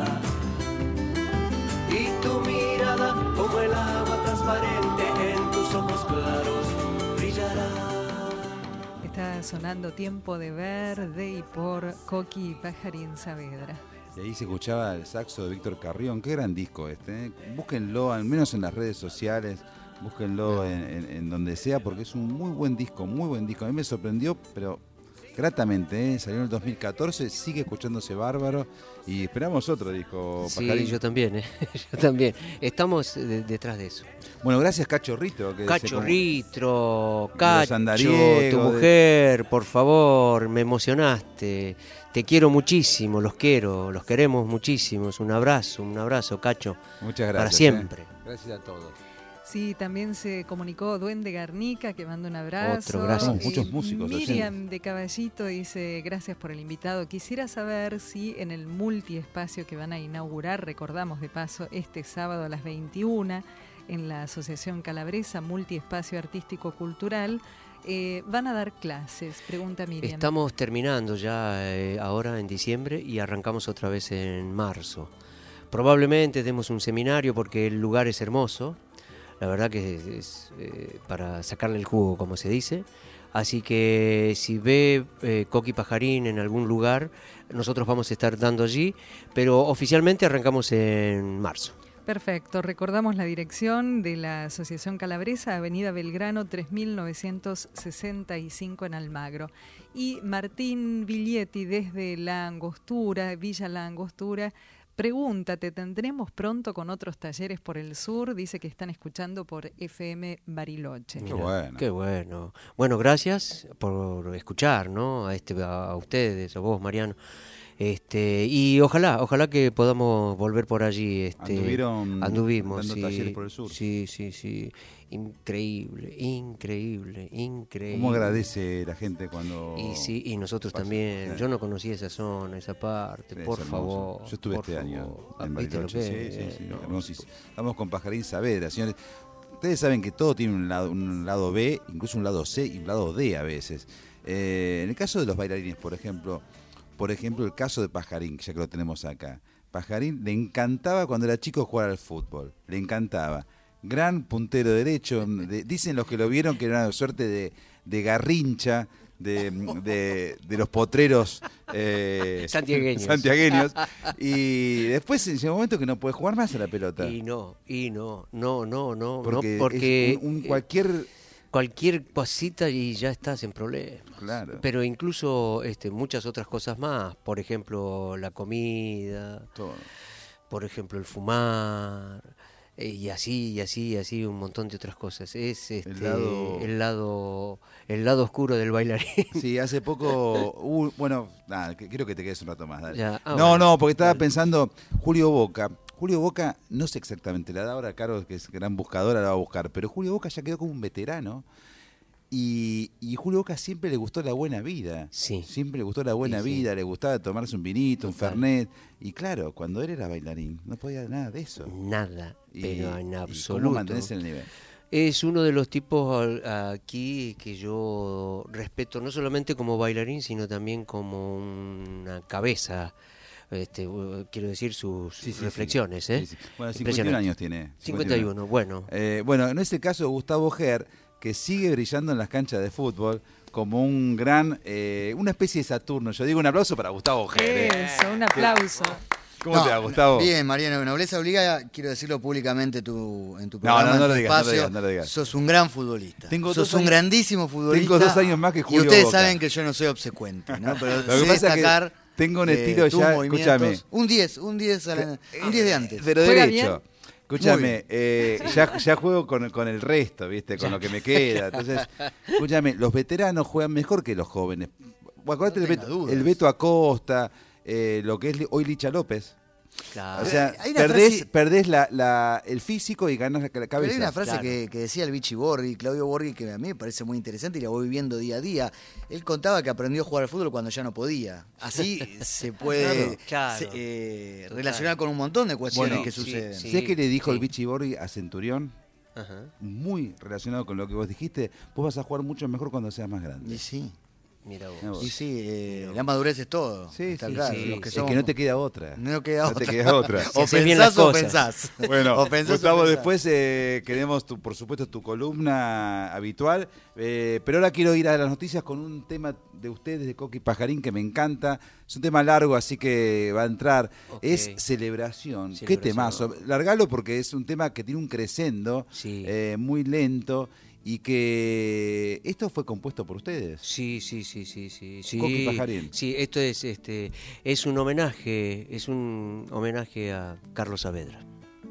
Y tu mirada como el agua transparente en tus ojos claros brillará. Está sonando Tiempo de Ver de y por Coqui Pajarín Saavedra. Y ahí se escuchaba el saxo de Víctor Carrión. Qué gran disco este, ¿eh? Búsquenlo, al menos en las redes sociales, búsquenlo en donde sea, porque es un muy buen disco, muy buen disco. A mí me sorprendió, pero gratamente, ¿eh? Salió en el 2014, sigue escuchándose bárbaro y esperamos otro disco, Pajarín. Sí, yo también, yo también. Estamos detrás de eso. Bueno, gracias Cachorrito. Cachorrito, Los Cacho, andariegos, tu mujer, por favor, me emocionaste. Te quiero muchísimo, los queremos muchísimo. Un abrazo, Cacho. Muchas gracias. Para siempre. Gracias a todos. Sí, también se comunicó Duende Garnica, que manda un abrazo. Otro, gracias. Muchos músicos. Miriam de Caballito dice, gracias por el invitado. Quisiera saber si en el multiespacio que van a inaugurar, recordamos de paso, este sábado a las 21, en la Asociación Calabresa Multiespacio Artístico Cultural, van a dar clases, pregunta Miriam. Estamos terminando ya ahora en diciembre y arrancamos otra vez en marzo. Probablemente demos un seminario porque el lugar es hermoso. La verdad que es para sacarle el jugo, como se dice. Así que si ve Coqui Pajarín en algún lugar, nosotros vamos a estar dando allí, pero oficialmente arrancamos en marzo. Perfecto, recordamos la dirección de la Asociación Calabresa, Avenida Belgrano 3965 en Almagro. Y Martín Viglietti desde La Angostura, Villa La Angostura, pregúntate, ¿tendremos pronto con otros talleres por el sur? Dice que están escuchando por FM Bariloche. Qué bueno. Qué bueno. Bueno, gracias por escuchar, ¿no? A ustedes, a vos, Mariano. Y ojalá que podamos volver por allí. Anduvimos, dando sí, talleres por el sur. Sí. Increíble. ¿Cómo agradece la gente cuando...? Y nosotros también. Yo no conocía esa zona, esa parte, Sí, por es hermoso. favor. Yo estuve por este año favor. en ¿Viste lo Bariloche. que Sí, es? No, hermosísimo. Estamos con Pajarín Saavedra, señores. Ustedes saben que todo tiene un lado B, incluso un lado C y un lado D a veces. En el caso de los bailarines, por ejemplo, el caso de Pajarín, ya que lo tenemos acá. Pajarín le encantaba cuando era chico jugar al fútbol, le encantaba. Gran puntero derecho, dicen los que lo vieron que era una suerte de garrincha, de los potreros santiagueños. Y después llega un momento que no puede jugar más a la pelota. Porque cualquier cosita y ya estás en problemas. Claro. Pero incluso muchas otras cosas más, por ejemplo la comida, Todo. por ejemplo el fumar, y así un montón de otras cosas. Es el lado oscuro del bailarín. Sí, hace poco quiero que te quedes un rato más, dale. Ya, Porque estaba pensando Julio Boca, no sé exactamente la edad, ahora Caro, que es gran buscadora, la va a buscar, pero Julio Boca ya quedó como un veterano. Y Julio Boca siempre le gustó la buena vida. Sí. Siempre le gustó la buena vida, le gustaba tomarse un vinito, un fernet. Y claro, cuando él era bailarín, no podía nada de eso. Nada, pero en absoluto. ¿Cómo mantenés el nivel? Es uno de los tipos aquí que yo respeto, no solamente como bailarín, sino también como una cabeza. Quiero decir sus reflexiones. Sí. Bueno, 51 años tiene. 51, bueno. Bueno, en ese caso, Gustavo Ger, que sigue brillando en las canchas de fútbol como un gran, una especie de Saturno. Yo digo un aplauso para Gustavo Ger. Eso, un aplauso. ¿Cómo te va, Gustavo? Bien, Mariano, nobleza obliga, quiero decirlo públicamente en tu programa, no en lo tu digas, espacio. no lo digas. Sos un gran futbolista. Sos un grandísimo futbolista. Tengo 2 años más que Julio Y ustedes Boca. saben que yo no soy obsecuente, ¿no? Pero Lo que sé pasa es que destacar tengo un estilo tus ya, movimientos. escúchame. Un 10 de antes. Pero ¿Juega derecho. Escúchame, ya juego con el resto, ¿viste? Con lo que me queda. Entonces, escúchame, los veteranos juegan mejor que los jóvenes. Acuérdate el Beto Acosta, lo que es hoy Licha López. Claro. O sea, Hay una frase- perdés el físico y ganas la cabeza. Pero hay una frase Claro. que decía el Vichy Borghi, Claudio Borghi, que a mí me parece muy interesante y la voy viviendo día a día. Él contaba que aprendió a jugar al fútbol cuando ya no podía. Así se puede Claro. relacionar con un montón de cuestiones Bueno, que suceden. sí. ¿Sabés qué le dijo el Vichy Borghi a Centurión? Ajá. Muy relacionado con lo que vos dijiste. Vos vas a jugar mucho mejor cuando seas más grande. Y sí, Mira vos. Mira vos. y sí, la madurez es todo. Sí, está sí, claro. sí. Los que Es somos- que no te queda otra. no queda te otra. queda otra. Si O haces bien las pensás o cosas. pensás. Bueno, O pensás o Gustavo, pensás. después queremos, por supuesto, tu columna habitual, pero ahora quiero ir a las noticias con un tema de ustedes, de Coqui Pajarín, que me encanta. Es un tema largo, así que va a entrar. Ok. Es celebración. Qué Celebración. temazo. Largalo porque es un tema que tiene un crescendo Sí. muy lento y que esto fue compuesto por ustedes. Sí. Coqui Pajarín. Sí, esto es un homenaje, a Carlos Saavedra.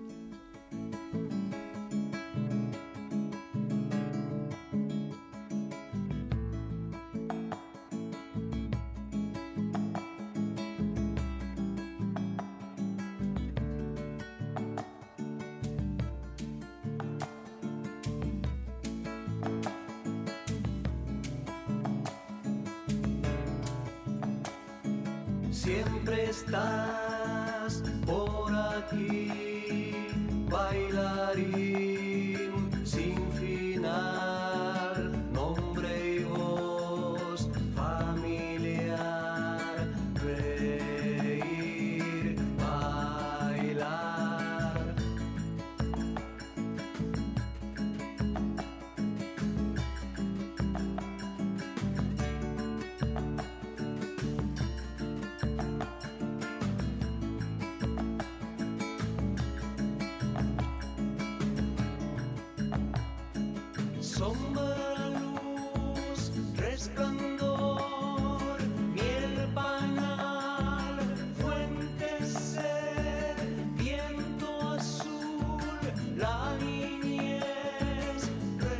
Siempre estás por aquí, bailarín sin final, nombre y voz familiar, reír, bailar. Sombra, luz, resplandor, miel, panal, fuente, sed, viento azul, la niñez,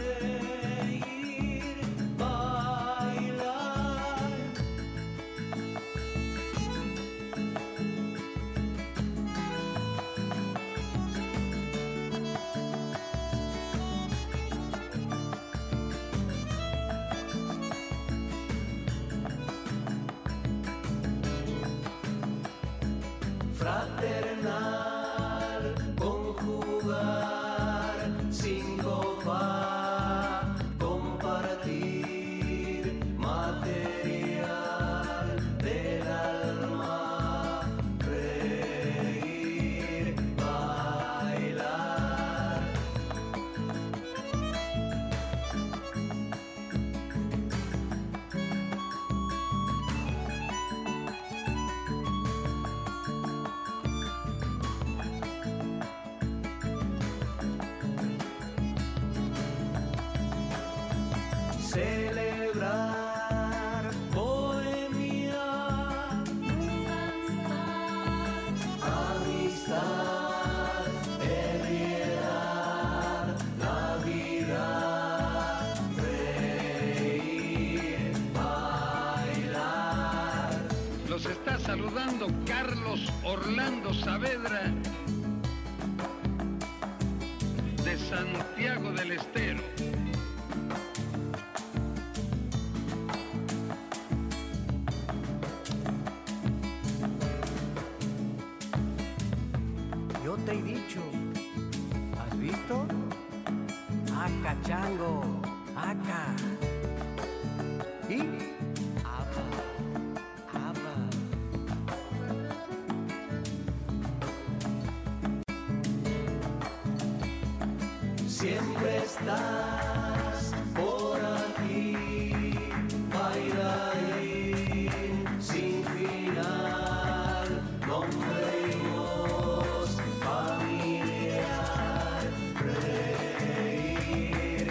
reír, bailar. fraternal, conjugar sin copa, compartir material del alma, reír, bailar. Celebrar bohemia, amistad, ebriedad, la vida, reír, bailar. Los está saludando Carlos Orlando Saavedra de Santiago del Estero. Yo te he dicho, ¿has visto? Acá, chango, acá. ¿Y? Apa, apa. Siempre estás por aquí, bailarín sin final, nombre y voz familiar, reír,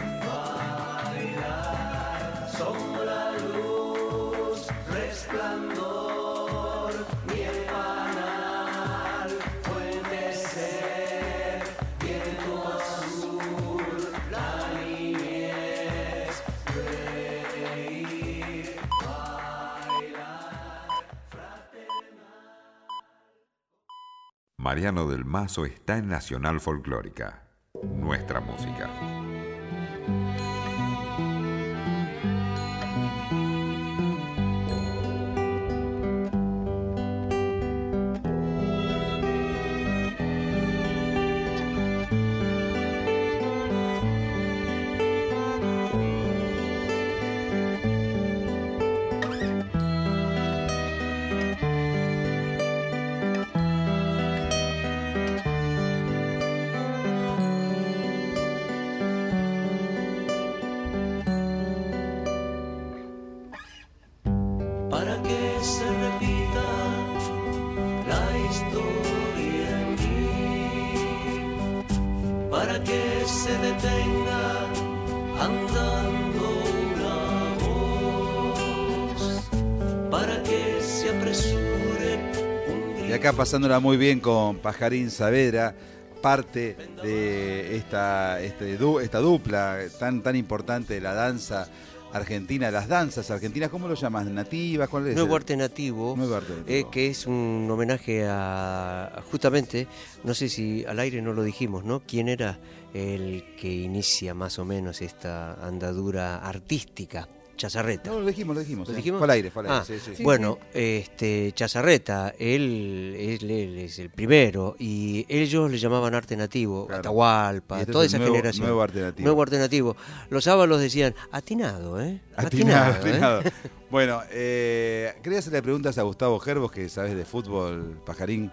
bailar, sombra, luz, resplandor, miel banal, fuente ser, viento azul, la niñez, reír, bailar, fraternal. Mariano del Mazo está en Nacional Folclórica, nuestra música. Para que se repita la historia en mí, para que se detenga andando una voz, para que se apresure un Y acá pasándola muy bien con Pajarín Saavedra, parte de esta dupla tan importante de la danza argentina, las danzas argentinas, ¿cómo lo llamas? ¿Nativas? ¿Cuál es? Nuevo Arte Nativo, Nuevo Arte Nativo. que es un homenaje a, justamente, no sé si al aire no lo dijimos, ¿no? ¿Quién era el que inicia más o menos esta andadura artística? Chazarreta. No, lo dijimos. ¿Lo dijimos? Fue al aire, Ah, sí, sí. bueno, Chazarreta, él es el primero, y ellos le llamaban arte nativo, Claro. Atahualpa, Y este toda es esa el nuevo- generación. nuevo arte nativo. Nuevo arte nativo. Los ábalos decían, atinado, ¿eh? Atinado. Bueno, quería hacerle preguntas a Gustavo Gerbos, que sabes de fútbol, Pajarín.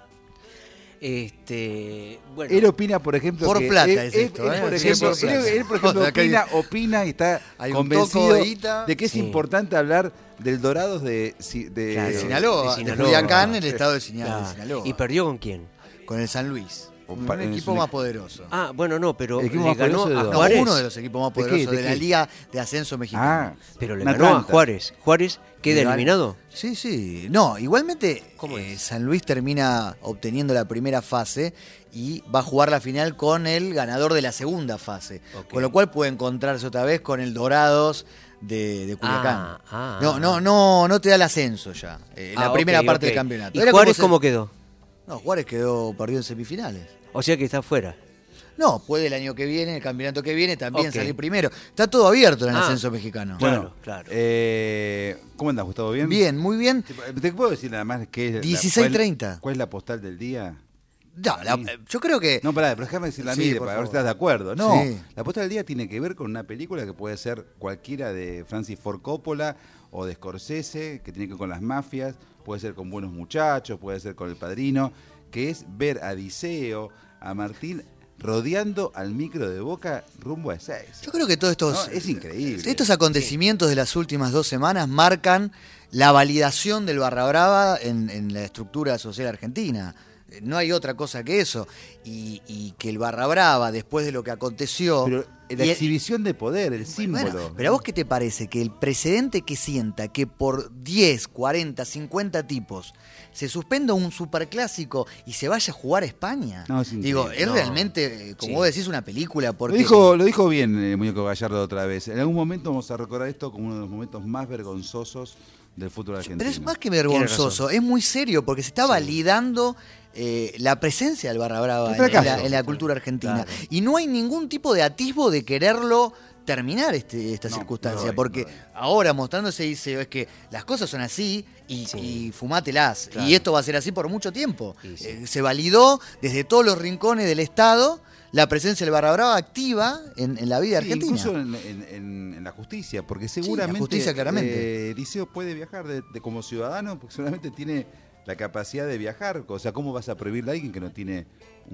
Bueno, Él opina, por ejemplo, Por que plata él, es esto, él, por ¿eh? ejemplo, Sí, por plata. él, por ejemplo, O sea, que opina y está hay un convencido toco de guita. de que es Sí. importante hablar del Dorados de Claro. De Sinaloa, de de Sinaloa. Culiacán, el estado de claro. Sinaloa. ¿Y perdió con quién? Con el San Luis. Un Pa- equipo es un- más poderoso. Ah, bueno, no, pero ¿El equipo le más ganó poderoso de a dónde? No, Juárez. uno de los equipos más ¿De qué? poderosos ¿De de la qué? Liga de Ascenso Mexicano. Ah, Pero le un ganó a Atlanta. Juárez. ¿Juárez queda Legal. eliminado? Sí, sí. No, igualmente ¿Cómo es? San Luis termina obteniendo la primera fase y va a jugar la final con el ganador de la segunda fase. Ok. Con lo cual puede encontrarse otra vez con el Dorados de Culiacán. Ah, No te da el ascenso ya. La Ah, primera ok, parte ok. del campeonato. ¿Y Era Juárez como cómo quedó? No, Juárez perdió en semifinales. O sea que está afuera. No, puede el año que viene, el campeonato que viene, también Ok. salir primero. Está todo abierto en el Ah. ascenso mexicano. Claro, claro. ¿Cómo andas, Gustavo? ¿Bien? Bien, muy bien. ¿Te puedo decir nada más qué es 16:30. ¿Cuál es la postal del día? No, yo creo que... No, pará, pero déjame decir la Sí, mía por para ver si favor. estás de acuerdo. No, Sí. la apuesta del día tiene que ver con una película que puede ser cualquiera de Francis Ford Coppola o de Scorsese, que tiene que ver con las mafias, puede ser con Buenos Muchachos, puede ser con El Padrino, que es ver a Diceo, a Martín rodeando al micro de Boca rumbo a Ezeiza. Yo creo que todos estos... No, es increíble. Estos acontecimientos de las últimas 2 semanas marcan la validación del Barra Brava en la estructura social argentina. No hay otra cosa que eso. Y que el Barra Brava, después de lo que aconteció... Pero la y- exhibición de poder, el símbolo. Bueno, pero ¿a vos qué te parece? Que el precedente que sienta que por 10, 40, 50 tipos se suspenda un superclásico y se vaya a jugar a España. No, es increíble. Digo, es No. realmente, como Sí. vos decís, una película. Porque Lo dijo bien Muñeco Gallardo otra vez. En algún momento vamos a recordar esto como uno de los momentos más vergonzosos del fútbol argentino. Pero es más que Tiene vergonzoso, razón. es muy serio porque se está validando la presencia del Barra Brava El fracaso. en la cultura argentina. Claro. Y no hay ningún tipo de atisbo de quererlo terminar esta No, circunstancia, no hay, porque no hay. ahora mostrándose dice es que las cosas son así y, Sí. y fumátelas. Claro. Y esto va a ser así por mucho tiempo. Sí, sí. Se validó desde todos los rincones del Estado la presencia del Barra Brava activa en la vida Sí, argentina. incluso en la justicia, porque seguramente justicia, claramente. Liceo puede viajar como ciudadano, porque seguramente tiene la capacidad de viajar. O sea, ¿cómo vas a prohibirle a alguien que no tiene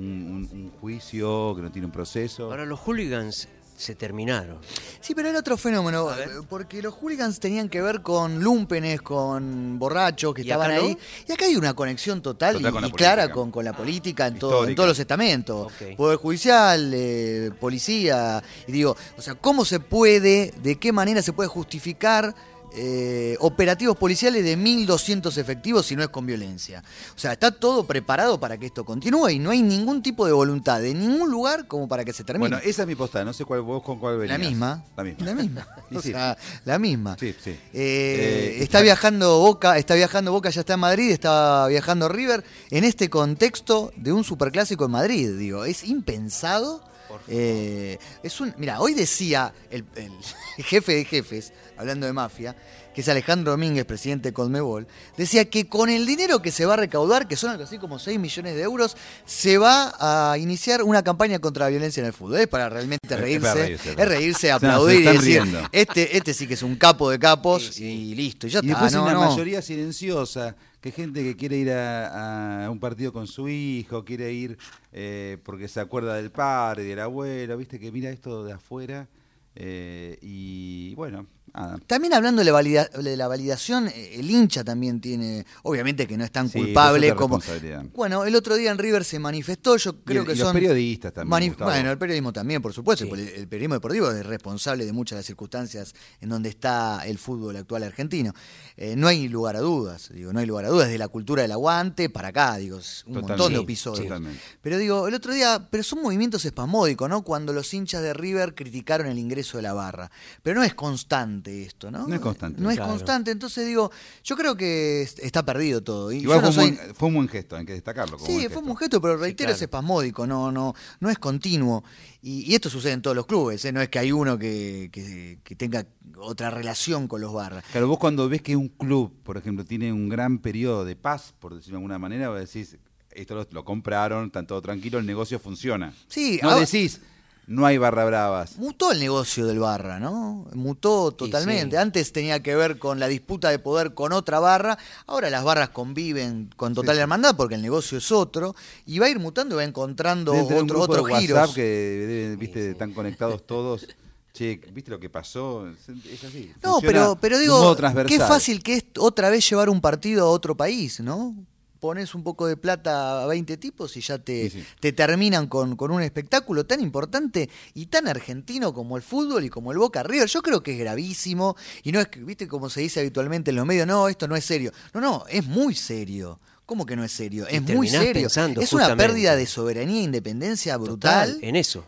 un juicio, que no tiene un proceso? Ahora los hooligans se terminaron. Sí, pero era otro fenómeno, A ver. porque los hooligans tenían que ver con lúmpenes, con borrachos que ¿Y estaban acá no? ahí. Y acá hay una conexión total, Total con la y clara política. con la política en Histórica. todos los estamentos. Ok. Poder judicial, policía. Y digo, o sea, ¿cómo se puede, de qué manera se puede justificar operativos policiales de 1.200 efectivos si no es con violencia? O sea, está todo preparado para que esto continúe y no hay ningún tipo de voluntad de ningún lugar como para que se termine. Bueno, esa es mi postada, no sé vos con cuál venías. La misma. La misma. La misma. Y O sí. sea, la misma. Sí, sí. Está viajando Boca, ya está en Madrid, está viajando River en este contexto de un superclásico en Madrid, digo, es impensado. Mira, hoy decía el jefe de jefes, hablando de mafia, que es Alejandro Domínguez, presidente de Conmebol, decía que con el dinero que se va a recaudar, que son algo así como 6 millones de euros, se va a iniciar una campaña contra la violencia en el fútbol. Es para realmente reírse, para reírse, es reírse, Se aplaudir y están decir, riendo. este sí que es un capo de capos y listo, y ya Y está. después no, una no. mayoría silenciosa, que gente que quiere ir a un partido con su hijo, quiere ir porque se acuerda del padre, del abuelo, viste que mira esto de afuera y bueno, nada. También hablando de la validación, el hincha también tiene, obviamente que no es tan Sí, culpable es otra como... responsabilidad. Bueno, el otro día en River se manifestó, yo creo que y son... los periodistas también, Gustavo. Bueno, el periodismo también, por supuesto, Sí. el periodismo deportivo es responsable de muchas de las circunstancias en donde está el fútbol actual argentino. No hay lugar a dudas, no hay lugar a dudas, desde la cultura del aguante para acá, es un Totalmente. montón de Sí, episodios. Totalmente. Pero digo, el otro día, pero son movimientos espasmódicos, ¿no? Cuando los hinchas de River criticaron el ingreso de la barra. Pero no es constante esto, ¿no? No es constante. No es Claro. constante, entonces digo, yo creo que está perdido todo. Y Igual yo no fue, soy... fue un buen gesto, hay que destacarlo. como Sí, buen fue gesto. un gesto, pero reitero, claro. es espasmódico, no es continuo. Y esto sucede en todos los clubes, no es que hay uno que tenga otra relación con los barras. Claro, vos cuando ves que un club, por ejemplo, tiene un gran periodo de paz, por decirlo de alguna manera, vos decís, esto lo compraron, están todo tranquilo, el negocio funciona. Sí, No ahora- decís, no hay barra bravas. Mutó el negocio del barra, ¿no? Mutó totalmente. sí. Antes tenía que ver con la disputa de poder con otra barra, ahora las barras conviven con total Sí. hermandad porque el negocio es otro y va a ir mutando y va encontrando Deben tener un grupo otros de WhatsApp giros. que deben, viste, están conectados todos. Che, ¿viste lo que pasó? Es así. No, funciona pero de un digo, modo transversal. qué fácil que es otra vez llevar un partido a otro país, ¿no? Pones un poco de plata a 20 tipos y ya te terminan con un espectáculo tan importante y tan argentino como el fútbol y como el Boca River. Yo creo que es gravísimo y no es, viste, como se dice habitualmente en los medios, no, esto no es serio. No, es muy serio. ¿Cómo que no es serio? Y Es muy terminás serio. pensando Es una justamente. pérdida de soberanía e independencia brutal. Total, en eso.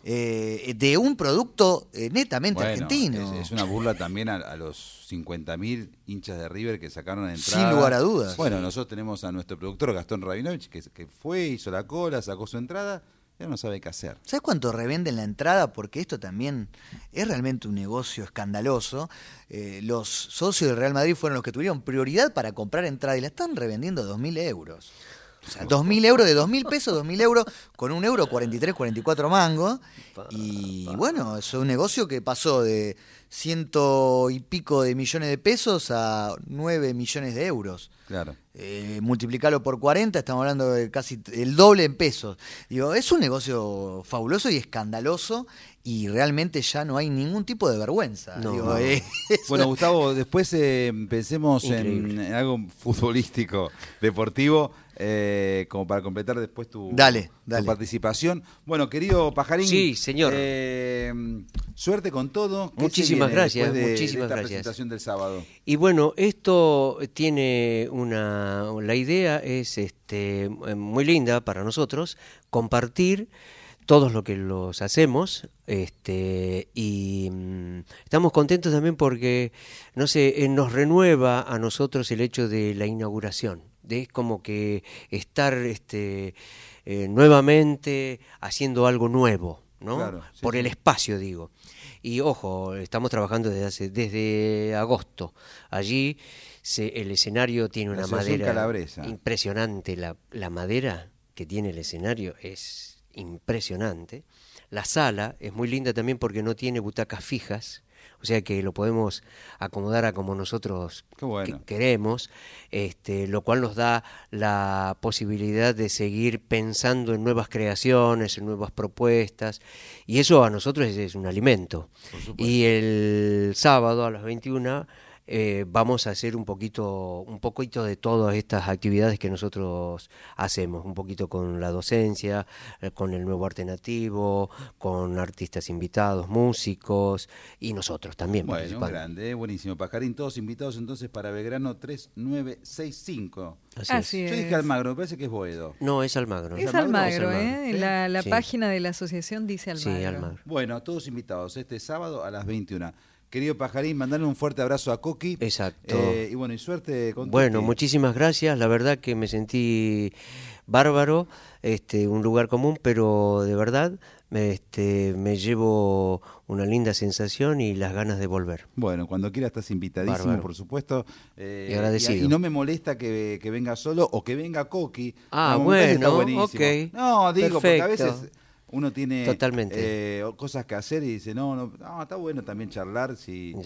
De un producto netamente Bueno, argentino. es una burla también a los 50.000 hinchas de River que sacaron a entrada. Sin lugar a dudas. Bueno, nosotros tenemos a nuestro productor Gastón Rabinovich que fue, hizo la cola, sacó su entrada, ya no sabe qué hacer. ¿Sabes cuánto revenden la entrada? Porque esto también es realmente un negocio escandaloso. Los socios del Real Madrid fueron los que tuvieron prioridad para comprar entrada y la están revendiendo a 2.000 euros. O sea, 2.000 euros, de 2.000 pesos, 2.000 euros, con un euro 43, 44 mangos. Y bueno, es un negocio que pasó de 100 y pico de millones de pesos a 9 millones de euros. Claro. Multiplicarlo por 40, estamos hablando de casi el doble en pesos. Digo, es un negocio fabuloso y escandaloso, y realmente ya no hay ningún tipo de vergüenza. No, Digo, no. Bueno, Gustavo, después pensemos en algo futbolístico, deportivo, como para completar después tu participación. Bueno, querido Pajarín. Sí, señor. Suerte con todo. Muchísimas gracias. De Muchísimas esta gracias. presentación del sábado. Y bueno, esto tiene la idea es muy linda para nosotros, compartir todos lo que los hacemos, y estamos contentos también porque, no sé, nos renueva a nosotros el hecho de la inauguración, de como que estar nuevamente haciendo algo nuevo, ¿no? Claro, sí, por el espacio, digo. Y ojo, estamos trabajando desde agosto. Allí el escenario tiene una madera Calabresa. impresionante. La madera que tiene el escenario es impresionante. La sala es muy linda también porque no tiene butacas fijas, o sea que lo podemos acomodar a como nosotros queremos, lo cual nos da la posibilidad de seguir pensando en nuevas creaciones, en nuevas propuestas, y eso a nosotros es un alimento. Y el sábado a las 21 vamos a hacer un poquito de todas estas actividades que nosotros hacemos, un poquito con la docencia, con el nuevo arte nativo, con artistas invitados, músicos y nosotros también. Bueno, grande, buenísimo. Pajarín, todos invitados entonces para Belgrano 3965. Así es. Yo dije Almagro, me parece que es Boedo. No, es Almagro. Es Almagro, ¿Sí? La Sí. página de la asociación dice Almagro. Sí, Almagro. Bueno, todos invitados este sábado a las 21. Querido Pajarín, mandarle un fuerte abrazo a Coqui. Exacto. Y bueno, y suerte con Bueno, Tuti. muchísimas gracias. La verdad que me sentí bárbaro, un lugar común, pero de verdad me llevo una linda sensación y las ganas de volver. Bueno, cuando quiera estás invitadísimo, Bárbaro. por supuesto. Y agradecido. Y no me molesta que venga solo o que venga Coqui. Ah, No, me parece que está bueno, buenísimo. ok. No, digo, porque a Perfecto. veces uno tiene Totalmente. cosas que hacer y dice, no, está bueno también charlar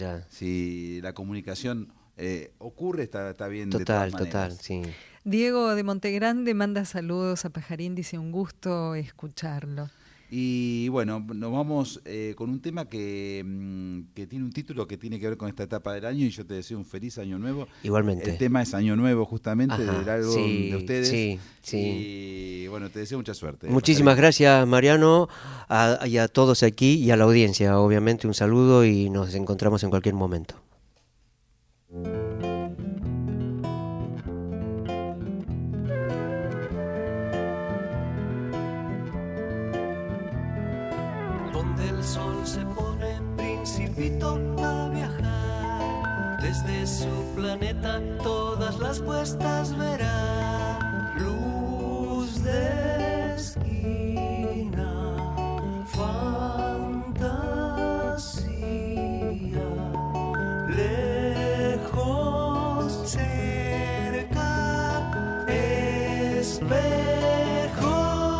si la comunicación ocurre, está bien de todas maneras. Sí. Diego de Montegrande manda saludos a Pajarín, dice un gusto escucharlo. Y bueno, nos vamos con un tema que tiene un título que tiene que ver con esta etapa del año, y yo te deseo un feliz año nuevo. Igualmente. El tema es Año Nuevo, justamente, Ajá, del álbum sí, de ustedes. sí. Y bueno, te deseo mucha suerte. Muchísimas gracias, Mariano, y a todos aquí y a la audiencia, obviamente un saludo y nos encontramos en cualquier momento. Donde el sol se pone principito a viajar, desde su planeta todas las puestas verá. Luz de esquina, fantasía, lejos, cerca, espejo.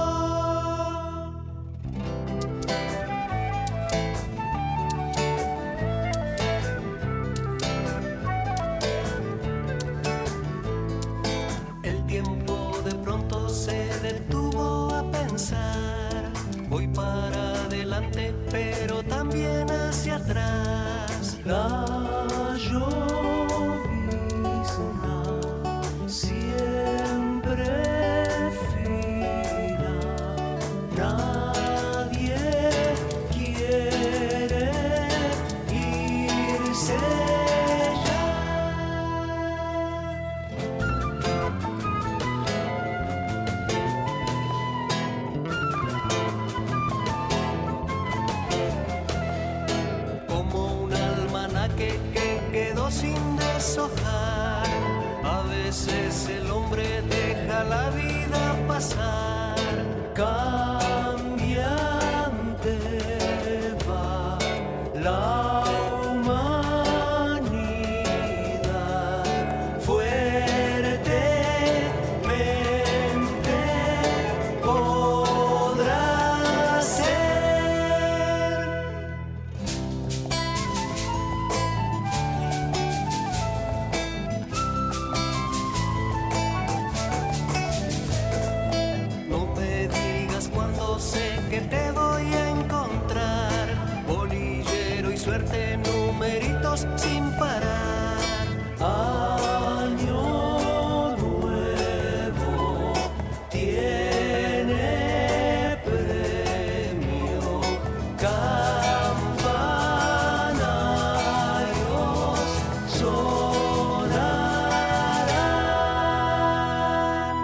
El tiempo de pronto se detuvo a pensar. Voy para adelante, pero también hacia atrás. La llovizna siempre fila. Nadie quiere irse ya. Como un almanaque que quedó sin deshojar, a veces el hombre deja la vida pasar. Cambiante va la humanidad, fuertemente verte numeritos sin parar. Año nuevo tiene premio, campanarios sonarán.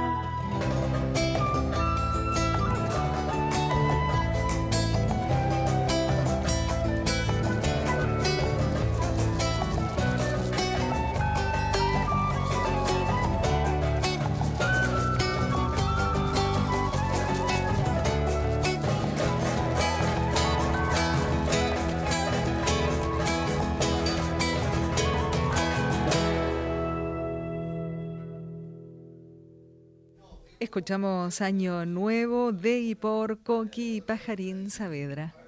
Escuchamos Año Nuevo de y por Coqui y Pajarín Saavedra.